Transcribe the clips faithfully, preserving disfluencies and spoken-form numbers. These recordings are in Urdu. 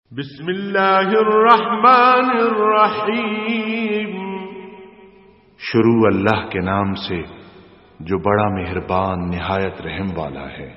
بسم اللہ الرحمن الرحیم۔ شروع اللہ کے نام سے جو بڑا مہربان نہایت رحم والا ہے۔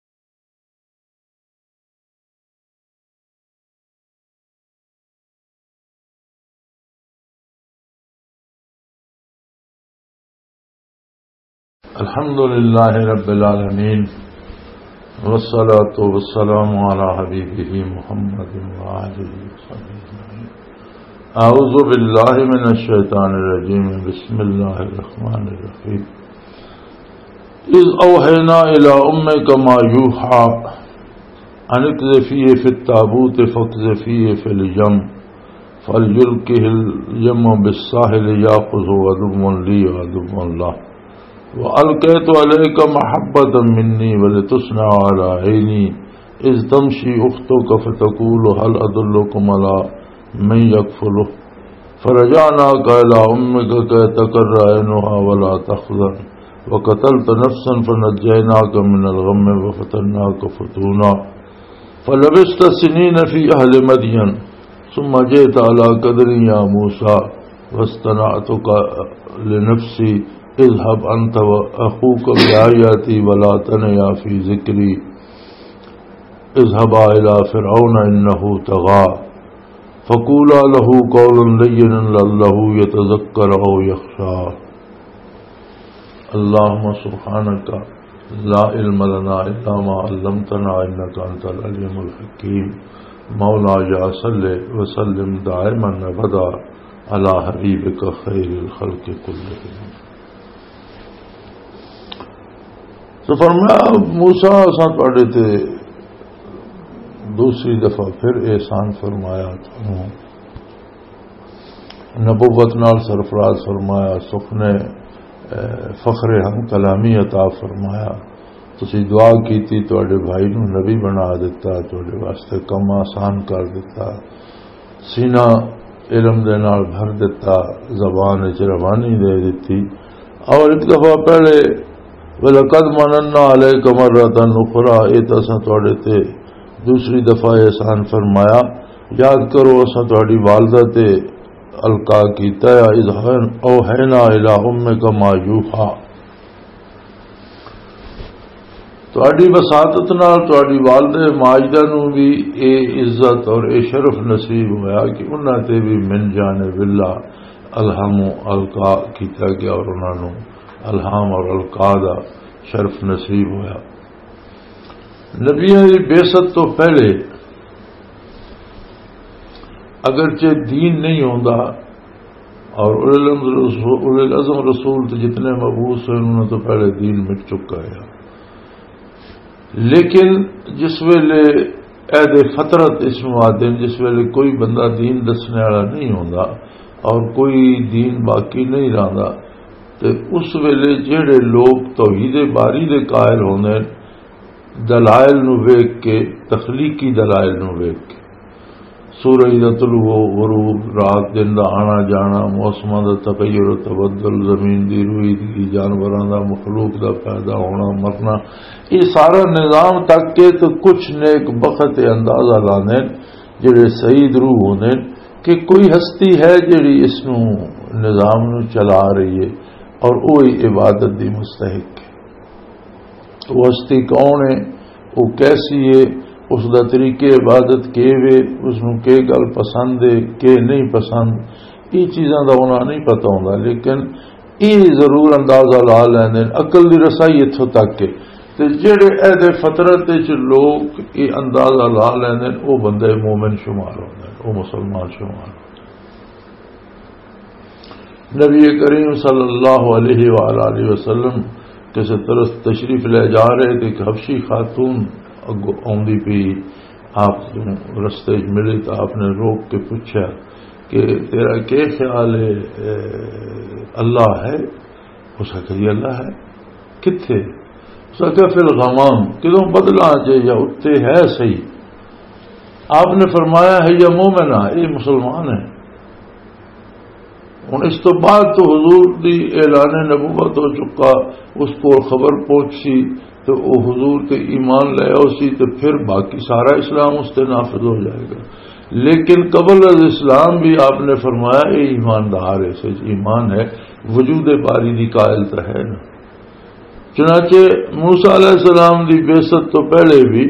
الحمدللہ رب العالمین والصلاة والسلام علی حبیبہ محمد وآلہ وصحبہ۔ اعوذ باللہ من الشیطان الرجیم، بسم اللہ الرحمن الرحیم۔ اذ اوحینا الی امک ما یوحی ان اقذفیہ فی التابوت فاقذفیہ فی الیم فلیلقہ الیم بالساحل یاخذہ عدو لی وعدو لہ وَأَلْقَيْتُ عَلَيْكَ مَحَبَّةً مِّنِّي وَلِتُصْنَعَ عَلَىٰ عَيْنِي إِذْ تَمْشِي أُخْتُكَ فَتَقُولُ هَلْ أَدُلُّكُمْ عَلَىٰ مَن يَكْفُلُهُ فَرَجَعْنَاكَ إِلَىٰ أُمِّكَ كَيْ تَقَرَّ عَيْنُهَا وَلَا تَحْزَنَ وَقَتَلْتَ نَفْسًا فَنَجَّيْنَاكَ مِنَ الْغَمِّ وَفَتَنَّاكَ فُتُونًا فَلَبِثْتَ سِنِينَ فِي أَهْلِ مَدْيَنَ ثُمَّ جِئْتَ عَلَىٰ قَدْرٍ يَا مُوسَىٰ وَاصْطَنَعْتُكَ لِنَفْسِي اذهب انت واخوك بآياتي ولا تنيا في ذكري اذهبا الى فرعون انه طغى فقولا له قولا لينا لعله يتذكر او يخشى۔ اللهم سبحانك لا علم لنا الا ما علمتنا انك انت العليم الحكيم۔ مولاي صل وسلم دائما ابدا على حبيبك خير الخلق كلهم۔ تو فرمایا موسیٰ اساں پڑھے تھے دوسری دفعہ پھر احسان فرمایا تھا، نبوت نال سرفراز فرمایا، سخنے فخر ہم کلامی عطا فرمایا، تسی دعا کیتی تواڈے بھائی نو نبی بنا دیتا، تواڈے واسطے کم آسان کر دیتا، سینہ علم دے نال بھر دیتا، زبان وچ روانی دے دیتی۔ اور ایک دفعہ پہلے وَلَقَدْ مَنَنَّا عَلَيْكَ مَرَّةً أُخْرَىٰ، یہ تو اساں تواڈے تے دوسری دفعہ احسان فرمایا، یاد کرو اساں تواڈی والدہ تے القا کیتا ہے، اذ اوحینا الی امک ما یوحی، تواڈی وساطت نال تواڈی والدہ ماجدہ نو بھی اے عزت اور اے شرف نصیب ہویا کہ انہاں تے بھی من جانب اللہ الہم القا کیتا گیا اور انہاں نو الہام اور القا دا شرف نصیب ہویا۔ نبیوں کی بعثت تو پہلے اگرچہ دین نہیں ہوندا اور اولي العزم رسول تو جتنے مبعوث ہیں انہوں نے تو پہلے دین مٹ چکا ہے، لیکن جس ویلے عہد فطرت اس معدن، جس ویلے کوئی بندہ دین دسنے والا نہیں ہوندا اور کوئی دین باقی نہیں رہندا، تے اس ویلے جہڑے لوگ توحید باری دے قائل ہوندے دلائل نو ویکھ کے، تخلیقی دلائل نو ویکھ کے، سورج دا طلوع و غروب، رات دن دا آنا جانا، موسماں دا تغیر و تبدل، زمین دی رویدگی، جانوراں دا مخلوق دا پیدا ہونا مرنا، یہ سارا نظام تک کے تو کچھ نیک بخت اندازہ لاندے جڑے سعید روح ہوندے کہ کوئی ہستی ہے جڑی اس نو نظام نو چلا رہی ہے اور وہی عبادت دی مستحق ہے۔ وہ ہستی کون ہے، وہ کیسی ہے، اس دا طریقے عبادت کے وے، اس نو کے گل پسند ہے کہ نہیں پسند، یہ چیزاں دا انہاں نہیں پتہ ہوندا، لیکن یہ ضرور اندازہ لا لیندے، عقل دی رسائی اتھوں تک کے تے جڑے عہد فطرت وچ لوگ یہ اندازہ لا لیندے وہ بندے مومن شمار ہوندے، وہ مسلمان شمار ہوندے۔ نبی کریم صلی اللہ علیہ وآلہ وسلم کسی طرح تشریف لے جا رہے تھے کہ حبشی خاتون آندی پی، آپ رستے ملے تو آپ نے روک کے پوچھا کہ تیرا کیا خیال ہے، اللہ ہے؟ اس کا کہ اللہ ہے، کتھے؟ اس کا کہ فی الغمام، کدوں بدلا جے یا اتے ہے صحیح۔ آپ نے فرمایا ہے یا مومنہ، یہ مسلمان ہے۔ ہوں اس تو بعد تو حضور دی اعلان نبوت ہو چکا، اس کو خبر پہنچی تو وہ حضور کے ایمان لے اسی تو پھر باقی سارا اسلام اس سے نافذ ہو جائے گا۔ لیکن قبل از اسلام بھی آپ نے فرمایا اے ایماندار ہے، سے ایمان ہے، وجود باری دی قائل تو ہے نا۔ چنانچہ موسیٰ علیہ السلام دی بعثت تو پہلے بھی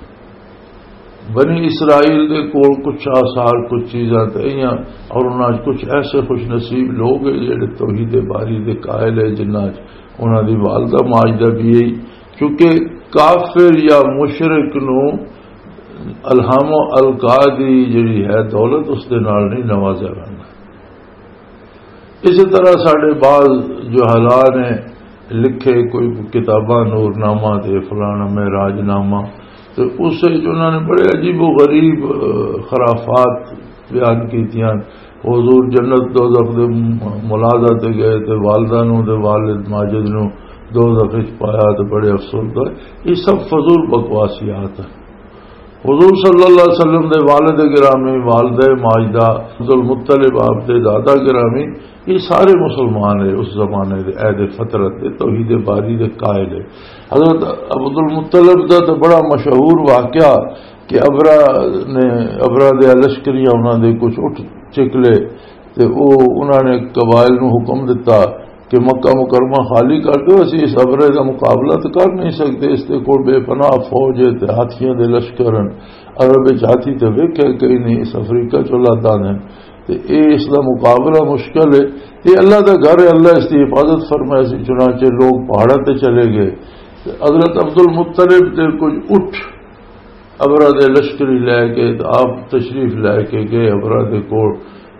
بنی اسرائیل دے کول کچھ آثار کچھ چیزاں تھیاں، اور انہاں کچھ ایسے خوش نصیب لوگ ہیں جڑے توحید باری دے قائل ہے، جنہاں انہاں دی والدہ ماجدہ بھی ہے، کیونکہ کافر یا مشرک نو الہام و القا دی جڑی ہے دولت اس دے نال نہیں نوازا جانا۔ اسی طرح ساڈے بعض جو حالات نے لکھے کوئی کتاباں نور نامہ تے فلانا معراج نامہ، تو اس انہوں نے بڑے عجیب و غریب خرافات بیان کیتیاں۔ حضور جنت دوزخ دے ملازہ تے گئے تے والدہ نو تے والد ماجد نو دوزخ وچ پایا تے بڑے افسوس ہوئے۔ یہ سب فضول بکواسیات ہیں۔ حضور صلی اللہ علیہ وسلم دے والد گرامی، والدہ ماجدہ، عبد المطلب آپ دے دادا گرامی، یہ سارے مسلمان ہیں اس زمانے دے، عہد فطرت دے، توحید باری دے قائل ہے۔ حضرت عبد المطلب کا تو بڑا مشہور واقعہ کہ ابرا نے ابرا دے لشکریاں انہوں نے کچھ اٹھ چکلے تے او انہوں نے قبائل نو حکم دیتا کہ مکہ مکرمہ خالی کر دو، اسی اس ابرے کا مقابلہ تو کر نہیں سکتے، اس کے کول بے پناہ فوج ہے تے ہاتھیاں دے لشکر ہیں، عرب ہاتھی تو ویکھے کئی نہیں، اس افریقہ چلاتا نے تے اے اس کا مقابلہ مشکل ہے، یہ اللہ کا گھر ہے، اللہ اس کی حفاظت فرمائے سی۔ چنانچہ لوگ پہاڑوں تے چلے گئے، حضرت عبد المطلب تے کچھ اٹھ ابرا دے لشکری لے کے آپ تشریف لے کے گئے، ابرا دے کول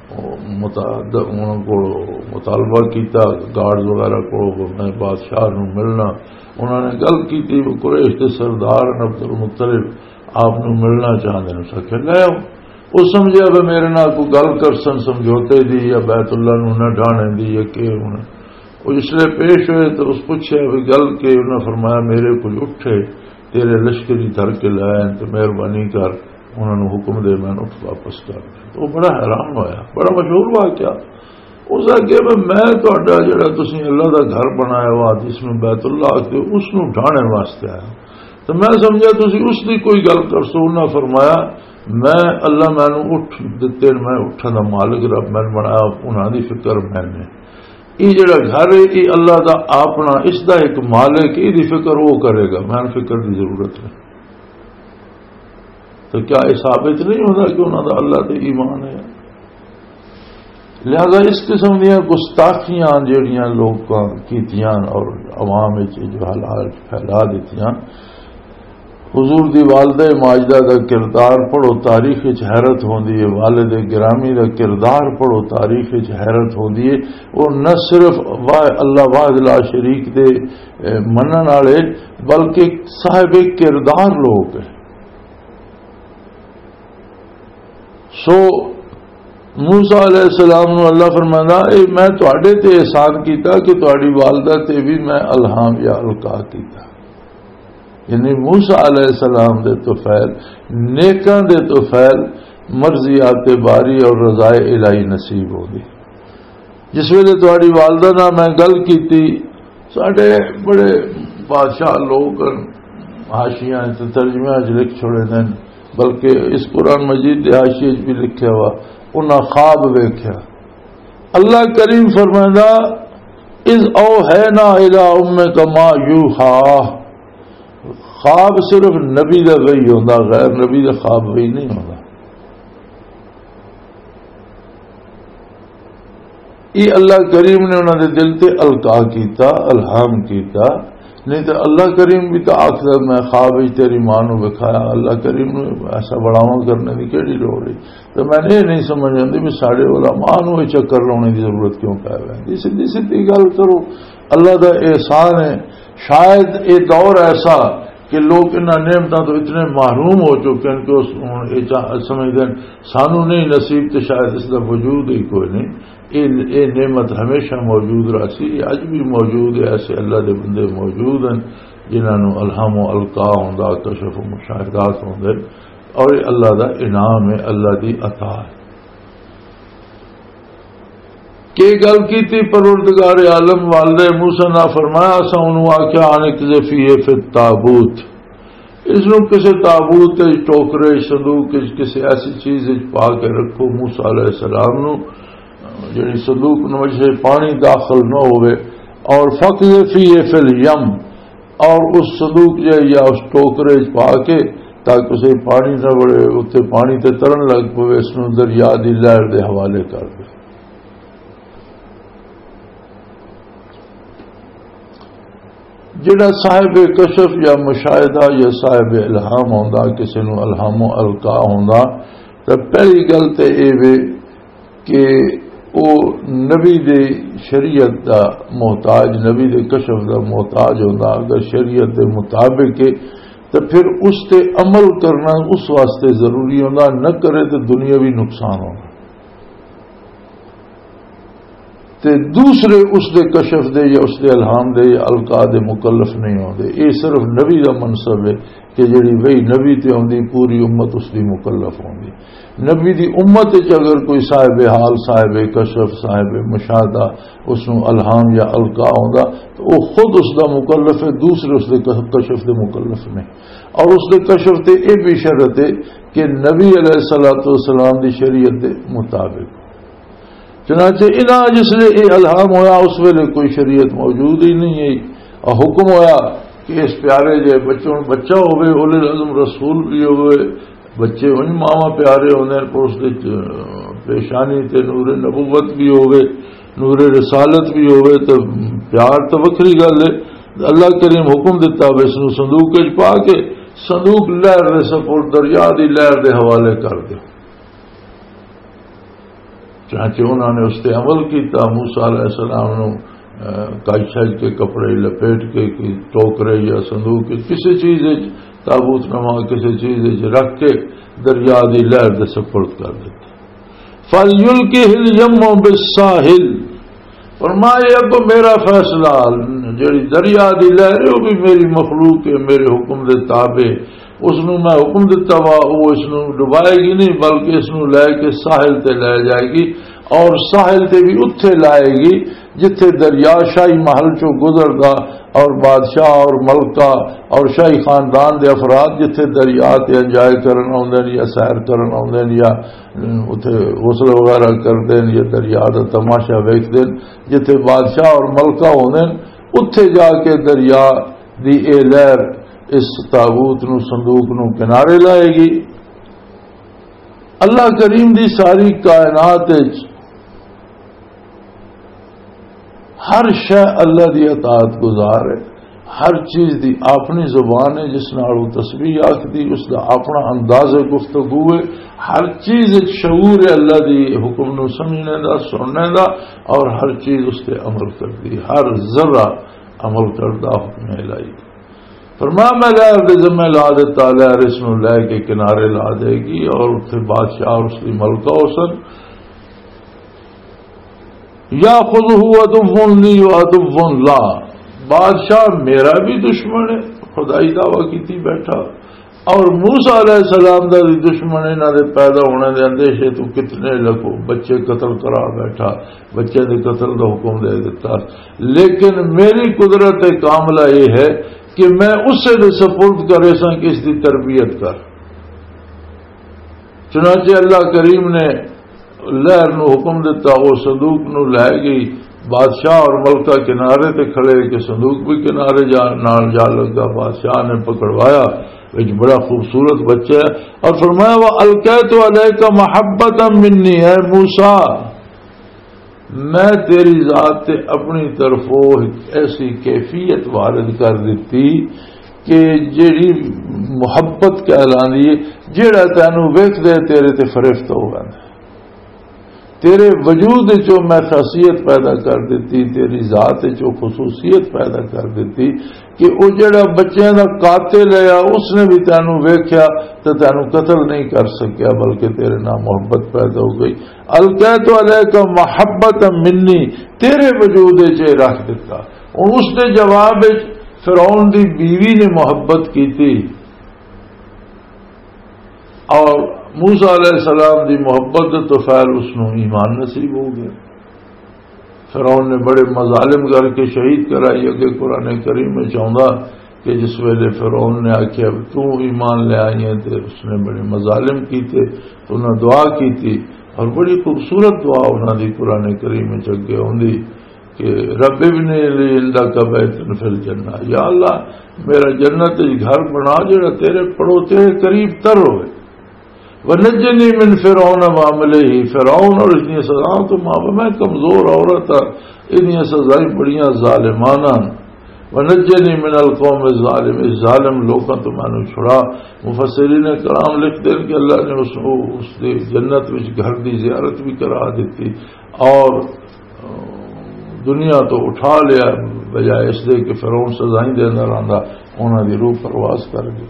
مطالبہ کیتا گارڈز وغیرہ کو میں بادشاہ نو ملنا، انہوں نے گل کی تھی قریش کے سردار عبد المطلب آپ نو ملنا چاہتے ہیں، سکے لے آؤ۔ وہ سمجھا بھی میرے نال کوئی گل کرسن سمجھوتے دی یا بیت اللہ نو نہ ڈھانے دی یا کہ انہیں وہ اس لیے پیش ہوئے تو اس پوچھے بھی گل کے انہوں نے فرمایا میرے کچھ اٹھے تیرے لشکری دھر کے لائے تو مہربانی کر انہوں نے حکم دے میں اٹھ واپس کر دیں۔ تو وہ بڑا حیران ہویا، بڑا مشہور واقعہ۔ اس آگے میں تہاڈا جڑا تسی اللہ دا گھر بنایا ہوا جس میں بیت اللہ آتے اس نو ڈھانے واسطے آیا، تو میں سمجھا تسی اس دی کوئی گل کرسو۔ انہوں نے فرمایا میں اللہ میں نو اٹھ دیتے، میں اٹھن دا مالک رب میں بنایا، انہوں دی فکر میں نے یہ جڑا گھر ہے یہ اللہ دا اپنا، اس دا ایک مالک، یہ دی فکر وہ کرے گا، میں فکر دی ضرورت ہے۔ تو کیا یہ ثابت نہیں ہوتا کہ انہوں دا اللہ تے ایمان ہے؟ لہذا اس قسم دیا گستاخیاں جہاں لوگ کیتیاں اور عوام جو حالات پھیلا دیتیاں۔ حضور دی والدہ ماجدہ دا کردار پڑھو تاریخ حیرت ہوندی ہے، والد گرامی دا کردار پڑھو تاریخ حیرت ہوندی ہے۔ وہ نہ صرف اللہ واحد لا شریک دے منن والے بلکہ صاحب کردار لوگ ہیں۔ سو موسیٰ علیہ السلام نو اللہ فرمانا اے میں تواڈے تے احسان کیتا کہ تواڈی والدہ تے بھی میں الہام یا القا کیتا، یعنی موسیٰ علیہ السلام دے توفیل، نیکاں دے توفیل، مرضیات باری اور رضائے الہی نصیب ہو گئی۔ جس ویلے تواڈی والدہ نال میں گل کیتی، ساڈے بڑے بادشاہ لوگ حاشیاں تے ترجمے وچ لکھ چھوڑے نے، بلکہ اس قرآن مجید دے حاشیے وچ بھی لکھیا ہوا، انہاں خواب ویکھیا۔ اللہ کریم فرمائندا اذ اوحینا الی امک ما یوحی، خواب صرف نبی دا وحی ہوندا، غیر نبی دا خواب وحی نہیں ہوندا۔ یہ اللہ کریم نے انہوں نے دل تے القا کیتا، الہام کیتا، نہیں تو اللہ کریم بھی تو آخر میں خواب ہی تیری ماں نو وکھایا، اللہ کریم نے ایسا بڑھاوا کرنے کی کیڑی لوڑ ہے؟ تو میں نے یہ نہیں سمجھ آتی بھی سارے علماء نو یہ چکر لانے کی ضرورت کیوں پی رہی؟ سیدھی سیدھی گل کرو، اللہ دا احسان ہے۔ شاید یہ دور ایسا کہ لوگ ان نعمتوں تو اتنے محروم ہو چکے ہیں کہ سمجھتے ہیں سانو نہیں نصیب، تو شاید اس کا وجود ہی کوئی نہیں۔ یہ نعمت ہمیشہ موجود رہی، اج بھی موجود ہے۔ ایسے اللہ دے بندے موجود ہیں جنہوں الہام و القا ہوندا، کشف و مشاہدات ہوندے، اور یہ اللہ دا انعام ہے، اللہ دی عطا ہے۔ کہ گل کیتی پروردگار عالم والدہ موسیٰ نے فرمایا اساں انہوں آکھیا انک فیہ فی التابوت، اس نو کسی تابوت ٹوکرے صندوق کسی ایسی چیز پا کے رکھو موسیٰ علیہ السلام نو جڑی صندوق نو سے پانی داخل نہ ہوئے اور فقذفی فی الیم اور اس صندوق جے یا اس ٹوکرے پا کے تاکہ اسے پانی نہ بڑے اتنے پانی تے ترن لگ پوے اس نو دریا دی لہر دے حوالے کر دے. جڑا صاحب کشف یا مشاہدہ یا صاحب الہام ہوندا کسی نو الہام و القا ہوندا تو پہلی گل تے اے وے کہ او نبی دے شریعت دا محتاج نبی دے کشف دا محتاج ہوندا. اگر شریعت دے مطابق تو پھر اس تے عمل کرنا اس واسطے ضروری ہوندا، نہ کرے تو دنیاوی نقصان ہونا. تے دوسرے اس دے کشف دے یا اس دے الہام دے یا القا دے مکلف نہیں ہوندے. یہ صرف نبی دا منصب ہے کہ جڑی وہی نبی تے ہوندی پوری امت اس دی مکلف ہوندی. نبی دی امت وچ اگر کوئی صاحب حال صاحب کشف صاحب مشاہدہ اس نو الہام یا القا ہوندا تو وہ خود اس دا مکلف ہے، دوسرے اس دے کشف دے مکلف نہیں. اور اس دے کشف تے یہ بھی شرط ہے کہ نبی علیہ الصلوۃ والسلام دی شریعت دے مطابق. چنانچہ انا جس نے یہ الہام ہویا اس ویلے کوئی شریعت موجود ہی نہیں ہے اور حکم ہویا کہ اس پیارے جے بچوں بچہ ہوئے اولے العزم رسول بھی ہوئے بچے ان ماما پیارے ہونے پر اس دے پیشانی تے نور نبوت بھی ہوئے نور رسالت بھی ہوئے تو پیار تو وکری گل ہے. اللہ کریم حکم دیتا اس نو صندوق وچ پا کے صندوق لہر دے سپور دریا دی لہر دے حوالے کر دے. چنانچہ انہوں نے اس تے عمل کیتا. موسیٰ علیہ السلام نو کاج شاج کے کپڑے لپیٹ کے ٹوکرے یا صندوق کسی چیز تابوت نما کسی چیز رکھ کے دریا دی لہر دے سپرد کر دیتے. فَلْيُلْقِهِ الْيَمُّ بِالسَّاحِلِ فرمایا اب میرا فیصلہ جڑی دریا دی لہر وہ بھی میری مخلوق ہے میرے حکم دے تابع. اس نو میں حکم دیتا وا وہ اس نو ڈبائے گی نہیں بلکہ اس نو لے کے ساحل تے لے جائے گی اور ساحل تے بھی اتھے لائے گی جتھے دریا شاہی محل چو گزردا اور بادشاہ اور ملکہ اور شاہی خاندان دے افراد جتھے دریا تے انجوائے کرن آوندے یا سیر کرن آوندے یا اتھے غسل وغیرہ کردے یا دریا دا تماشا ویکھدے جتھے بادشاہ اور ملکہ ہوندے اتھے جا کے دریا دی اے لہر اس تابوت نو صندوق نو کنارے لائے گی. اللہ کریم دی ساری کائنات ہر شے اللہ دی اطاعت گزار ہے. ہر چیز دی اپنی زبان ہے جس نال وہ تسبیح آکھدی اس دا اپنا انداز گفتگو ہے. ہر چیز شعور ہے اللہ دی حکم نو سمجھنے دا سننے دا اور ہر چیز اس تے عمل کردی. ہر ذرہ عمل کردا حکم الہی. فرمایا میں لہر دے ذمہ لا دیتا لہر اس نو لے کے کنارے لا دے گی اور پھر بادشاہ اور اس کی ملکہ ہو سن یا خود ہوا عدو لی و عدو لا. بادشاہ میرا بھی دشمن ہے خدائی دعویٰ کی بیٹھا اور موسیٰ علیہ السلام دا بھی دشمن ہے نہ دے پیدا ہونے دے اندیشے تو کتنے لگو بچے قتل کرا بیٹھا بچے دے قتل دا حکم دے دیتا. لیکن میری قدرت کاملہ یہ ہے کہ میں اس سے دے سپرد کرے سا کہ اس دی تربیت کر. چنانچہ اللہ کریم نے لہر نو حکم دیتا وہ صندوق نو لے گئی. بادشاہ اور ملکہ کنارے تے کھڑے کہ صندوق بھی کنارے جا نال جا لگا. بادشاہ نے پکڑوایا ایک بڑا خوبصورت بچہ ہے اور فرمایا وہ القیت علیک محبتا منی ہے موسیٰ میں تیری ذات تے اپنی طرفوں ایسی کیفیت وارد کر دیتی کہ جیڑی محبت کہلاندی ہے جیڑا تینوں ویکھ دے تیرے تے فرشتہ ہو گئے تیرے وجود چو میں خاصیت پیدا کر دیتی تیری ذات چو خصوصیت پیدا کر دیتی کہ وہ جڑا بچیاں دا قاتل ہے اس نے بھی تینوں ویکھیا تو تینوں قتل نہیں کر سکیا بلکہ تیرے نام محبت پیدا ہو گئی. القیت علیک محبت منی تیرے وجود چ رکھ دیتا. اور اس نے جواب فرعون دی بیوی نے محبت کی تھی اور موسیٰ علیہ السلام دی محبت تو فعل اس نو ایمان نصیب ہو گیا. فرعون نے بڑے مظالم کر کے شہید کرائی کہ قرآن کریم میں چاہتا کہ جس ویلے فرعون نے آخیا تو ایمان لے آئی ہیں تے اس نے بڑے مظالم کیتے تو انہوں نے دعا کی تھی اور بڑی خوبصورت دعا انہوں نے قرآن کریم میں چگے ہوندی کہ رب ابن لی عندک بیتا فی الجنہ، یا اللہ میرا جنت گھر بنا جڑا تیرے پڑوتے قریب تر ہوئے، ونجنی من فرعون وعملہ، فرعون اور اس نے سزاؤں تو ماں میں کمزور عورت انہیں سزائیں بڑیاں ظالمانہ، ونجنی من القوم الظالم، اس ظالم لوگوں تو میں نے چھڑا۔ مفسرین کرام لکھتے ہیں کہ اللہ نے اس کو اس نے جنت میں گھر دی زیارت بھی کرا دیتی اور دنیا تو اٹھا لیا بجائے اس دے کہ فرعون سزائیں دینا رہندا انہاں دی روح پرواز کر گئی۔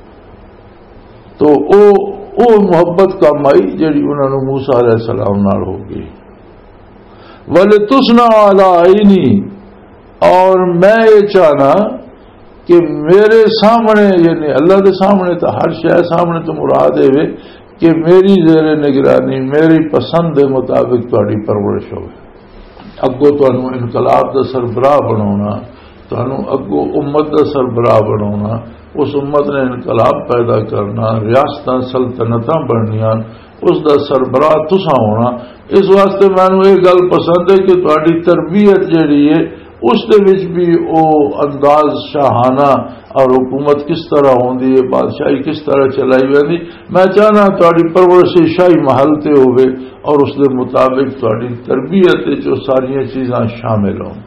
تو او او محبت کا مائی جڑی انہوں نے موسیٰ علیہ السلام نال ہو گئی۔ وَلِتُصْنَعَ عَلَىٰ عَيْنِي، اور میں یہ چاہنا کہ میرے سامنے، یعنی اللہ کے سامنے تو ہر شے سامنے تو مراد ہے کہ میری زیر نگرانی میری پسند کے مطابق تہاڈی پرورش ہوئے۔ اگوں تانوں انقلاب دا سربراہ بناونا، تانوں اگوں امت دا سربراہ بناونا، اس امت نے انقلاب پیدا کرنا، ریاستاں سلطنتاں بننیاں، اس دا سربراہ تساں ہونا۔ اس واسطے مینوں یہ گل پسند ہے کہ تہاڈی تربیت جہڑی ہے اس دے وچ بھی او انداز شاہانہ اور حکومت کس طرح ہوندی ہے، بادشاہی کس طرح چلائی ویندی، میں چاہنا تہاڈی پرورش شاہی محل تے ہوے اور اس دے مطابق تہاڈی تربیت جو ساری چیزاں شامل ہوں۔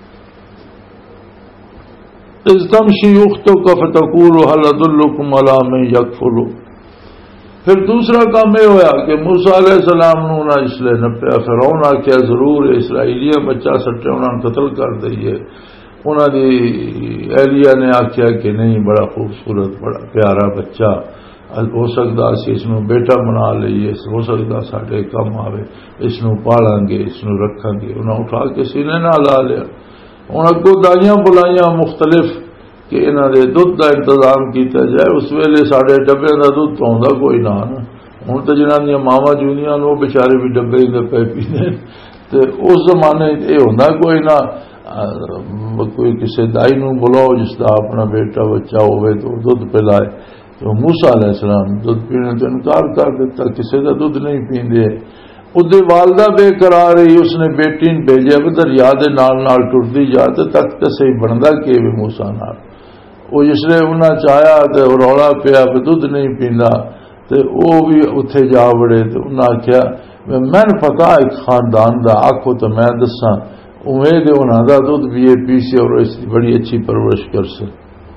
اذ تمشی اختک فتقول هل ادلکم علی من یکفل، پھر دوسرا کام یہ ہوا کہ موسیٰ علیہ السلام نو نہ اس لیے نپیا، فرعون آخیا ضرور اسرائیلیہ بچہ سٹے انہوں نے قتل کر دئیے، انہوں نے اہلیہ نے آخیا کہ نہیں بڑا خوبصورت بڑا پیارا بچہ ہو سکتا اسی اس نو بیٹا بنا لئیے، ہو سکتا ساڈے کم آوے، اس نو پالیں گے اس نو رکھیں گے، انہوں اٹھا کے سینے نہ لا لیا۔ ہوں اگوں دائیاں بلائیاں مختلف کہ انہوں نے دودھ کا انتظام کیتا جائے، اس ویلے سارے ڈبے کا دودھ تو آتا کوئی نہ، ہوں تو جنہوں دیا ماوا جونیاں وہ بچارے بھی ڈبے پہ پیتے، تو اس زمانے یہ ہوتا کوئی نہ، کوئی کسی دائی نو بلاؤ جس کا اپنا بیٹا بچہ ہوئے تو دودھ پلائے، تو موسیٰ علیہ السلام دودھ پینے تو انکار کر دیتا، کسی کا دودھ نہیں پیندے۔ ادھر والدہ بے قرار رہی، اس نے بیٹی نے بھیجا بھی دریا دے نال نال ٹرتی جا تو تک تو صحیح بنتا کہ بھی موسیٰ نال، وہ جس نے انہیں چاہیا تو رولا پیا بھی دودھ نہیں پیندا، تو وہ بھی اتنے جا بڑے تو انہیں آخیا میں پتا ایک خاندان دا آخو تو میں دساں امید انہوں دا دودھ بھی پیسے اور اس کی بڑی اچھی پرورش کر سے۔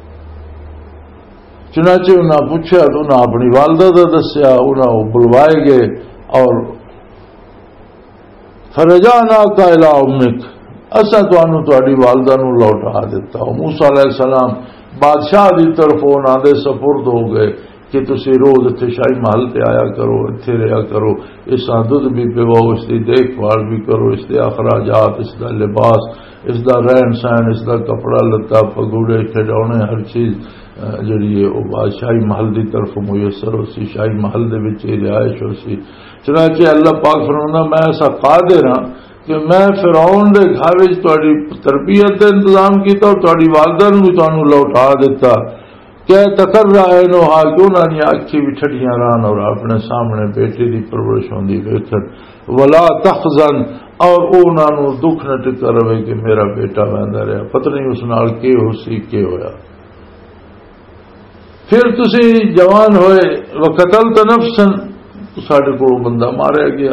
چنانچہ انہیں پوچھا تو انہیں اپنی والدہ دا دسیا، انہیں وہ بلوائے گئے اور فرجعناک الی امک، اساں تانوں تہاڈی والدہ نو لوٹا دیتا۔ موسیٰ علیہ السلام بادشاہ دی طرف انہاں دے سپرد ہو گئے کہ تسی روز اتنے شاہی محل تے آیا کرو، اتنے رہا کرو، اس کا دودھ بھی پیو، اس کی دیکھ بھال بھی کرو، اس کے اخراجات، اس کا لباس، اس کا رہن سہن، اس کا کپڑا لتا، پگوڑے کھڈونے، ہر چیز جڑی ہے وہ بادشاہی محل دی طرف میسر ہو سی، شاہی محل دے وچ رہائش ہو سی۔ چنانچہ اللہ پاک فرمانا میں ایسا قادر ہاں کہ میں فرعون دے گھر وچ تہاڈی تربیت دا انتظام کیتا اور تہاڈی والدہ نوں بھی تانوں لوٹا دیتا کہ تقرر عینھا، کہ انہاں دی اکھیں بھی ٹھڈیاں رہن اور اپنے سامنے بیٹے دی پرورش ہوندی ویکھن، ولا تحزن، اور انہاں نوں دکھ نہ ٹکر رہے کہ میرا بیٹا ویندا رہا، پتہ نہیں اس نال کی ہو سی کی ہویا۔ پھر تسی جوان ہوئے وقتلت نفسا، ساڈے کول بندہ ماریا گیا،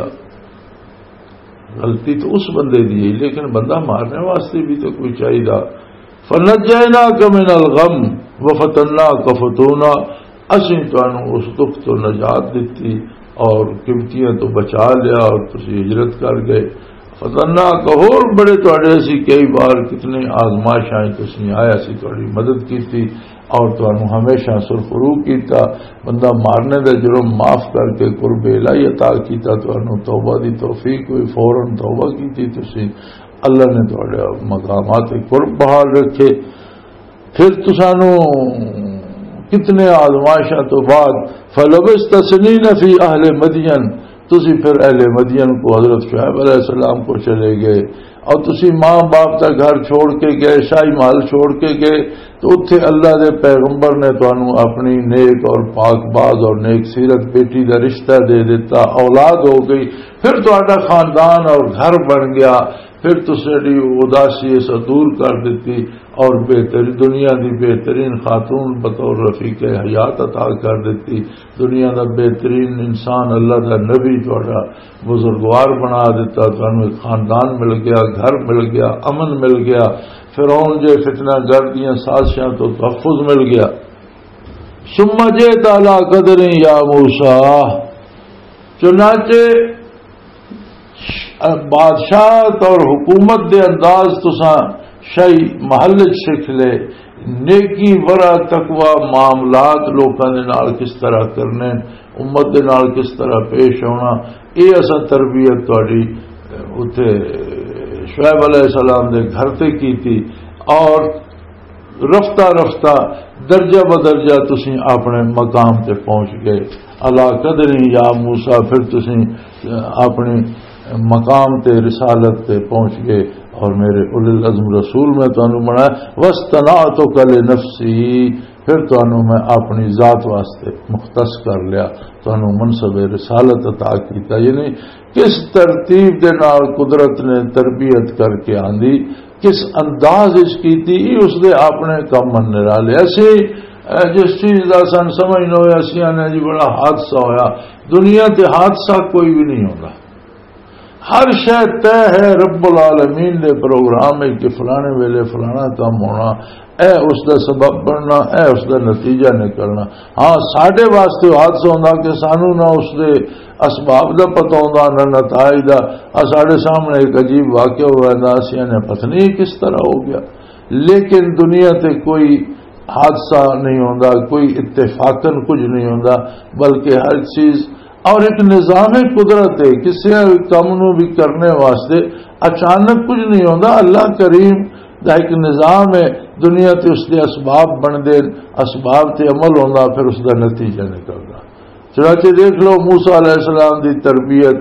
غلطی تو اس بندے دی ہے لیکن بندہ مارنے واسطے بھی تو کوئی چاہیے۔ فنجیناک من الغم وفتناک فتونا، اسیں تانوں اس دکھ تو نجات دیتی اور قبطیاں تو بچا لیا اور تسی ہجرت کر گئے۔ فتناک، اور بڑے تواڈے اسی کئی بار کتنے آزمائشاں تسی آیا سی تواڈی مدد کیتی اور تانوں ہمیشہ سرخرو کیتا، بندہ مارنے دا جرم معاف کر کے قرب الہی عطا کیتا، تانوں توبہ دی توفیق ہوئی، فوراً توبہ کیتی تسی، اللہ نے تواڈے مقامات قرب بحال رکھے۔ پھر تسانوں کتنے آزمائشاں تو بعد فلبثت سنین فی اہل مدین، تسی پھر اہل مدین کو حضرت شعیب علیہ السلام کو چلے گئے اور تسی ماں باپ کا گھر چھوڑ کے گئے، شاہی محل چھوڑ کے گئے، تو اتھے اللہ دے پیغمبر نے تانوں اپنی نیک اور پاک باز اور نیک سیرت بیٹی کا رشتہ دے دیتا، اولاد ہو گئی، پھر تہاڈا خاندان اور گھر بن گیا، پھر تساڈی اداسی سے دور کر دیتی اور بہترین دنیا دی بہترین خاتون بطور رفیق حیات عطا کر دیتی، دنیا دا بہترین انسان اللہ دا نبی تہاڈا بزرگوار بنا دیتا، تانوں ایک خاندان مل گیا، گھر مل گیا، امن مل گیا، فرعون جے فتنہ گردیاں سازشاں تو تحفظ مل گیا۔ ثم جئت علی قدر یا موسیٰ، چنانچہ بادشاہت اور حکومت دے انداز تساں شاہی محل سکھ لے، نیکی ورا تقوی معاملات لوکاں دے نال کس طرح کرنے، امت دے نال کس طرح پیش ہونا، یہ اساں تربیت تہاڈی اتھے شعیب علیہ السلام دے گھر تے کیتی، اور رفتہ رفتہ درجہ بدرجہ تسی اپنے مقام تے پہنچ گئے۔ الا قدر یا موسیٰ، پھر تسی اپنی مقام تے رسالت تے پہنچ گئے اور میرے اولی العزم رسول میں تانوں بنایا۔ واصطنعتک لنفسی، پھر تانوں میں اپنی ذات واسطے مختص کر لیا، تانوں منصب رسالت عطا کیتا۔ یعنی کس ترتیب دے نال قدرت نے تربیت کر کے آندی، کس انداز اس کیتی، اس دے اپنے کم مننے والے۔ ایسے جس چیز کا سن سمجھ نہ ہویا اسی نے جی بڑا حادثہ ہویا، دنیا تے حادثہ کوئی بھی نہیں ہوتا، ہر شے طے ہے رب العالمین دے پروگرام ہے کہ فلانے ویلے فلانا کام ہونا، اے اس دا سبب بننا، اے اس دا نتیجہ نکلنا۔ ہاں ساڈے واسطے حادثہ ہوندا کہ سانو نہ اس دے اسباب دا پتہ ہوندا نہ نتائج دا، ساڈے سامنے ایک عجیب واقعہ ہوا ہے، اسی نے پتہ نہیں کس طرح ہو گیا، لیکن دنیا تے کوئی حادثہ نہیں ہوندا، کوئی اتفاقاً کچھ نہیں ہوندا، بلکہ ہر چیز اور ایک نظام قدرت ہے، کسی کام نو بھی کرنے واسطے اچانک کچھ نہیں ہوتا، اللہ کریم دا ایک نظام ہے، دنیا تے اس دے اسباب بن دے، اسباب تے عمل ہونا، پھر اس دا نتیجہ نکلنا۔ چنانچہ دیکھ لو موسیٰ علیہ السلام دی تربیت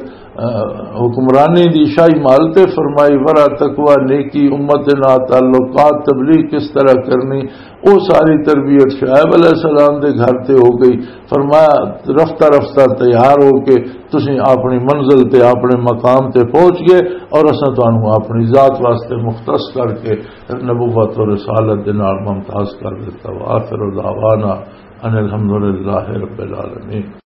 حکمرانی دی شاہی محل تے فرمائی، ورا تقوی نیکی امت نا تعلقات تبلیغ کس طرح کرنی، وہ ساری تربیت شعیب علیہ السلام دے گھر تے ہو گئی۔ فرمایا رفتہ رفتہ تیار ہو کے تسی اپنی منزل تے اپنے مقام تے پہنچ گئے، اور اساں تانوں اپنی ذات واسطے مختص کر کے نبوت اور رسالت دے نال ممتاز کر دیتا۔ وآخر دعوانا ان الحمدللہ رب العالمین۔